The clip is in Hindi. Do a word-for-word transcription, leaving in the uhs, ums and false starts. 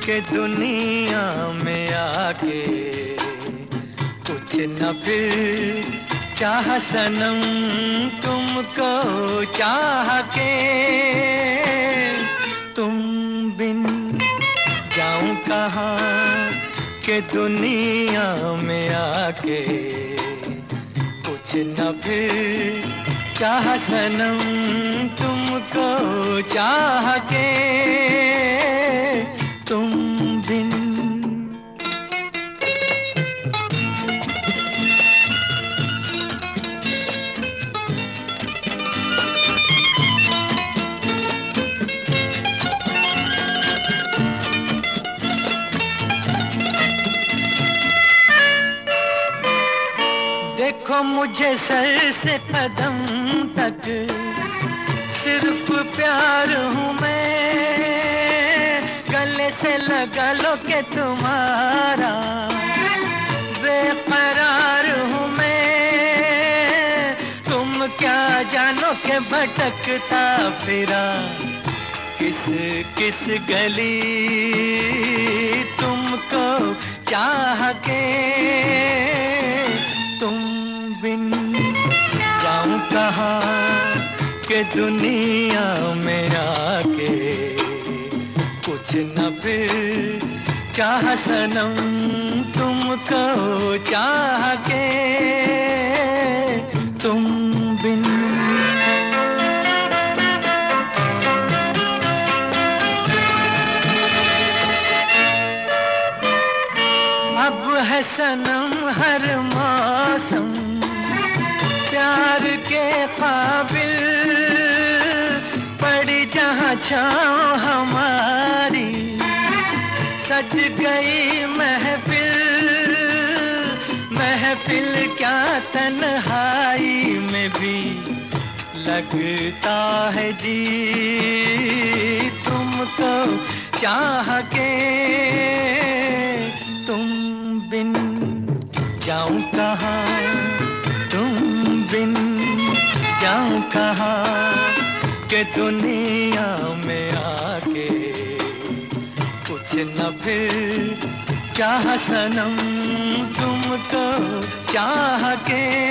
के दुनिया में आके कुछ न फिर चाह सनम तुमको चाह के। तुम बिन जाऊं कहाँ के दुनिया में आके कुछ न फिर चाह सनम तुमको चाह के। तुम बिन देखो मुझे सर से कदम तक सिर्फ प्यार हूँ मैं, गले से लगा लो के तुम्हारा बेकरार हूँ मैं। तुम क्या जानो के भटकता फिरा किस किस गली तुमको चाह के। तुम बिन जाऊं कहाँ के दुनिया में आके कुछ न फिर चाह सनम तुमको चाह के। तुम बिन अब है सनम हर मौसम प्यार के काबिल, पड़ी जहाँ छाँव हमारी सज गई महफिल। महफिल क्या तन्हाई में भी लगता है जी तुमको चाह के। तुम बिन जाऊं कहाँ, तुम बिन जाऊं कहाँ के दुनिया में आके कुछ न फिर चाह सनम तुमको चाह के।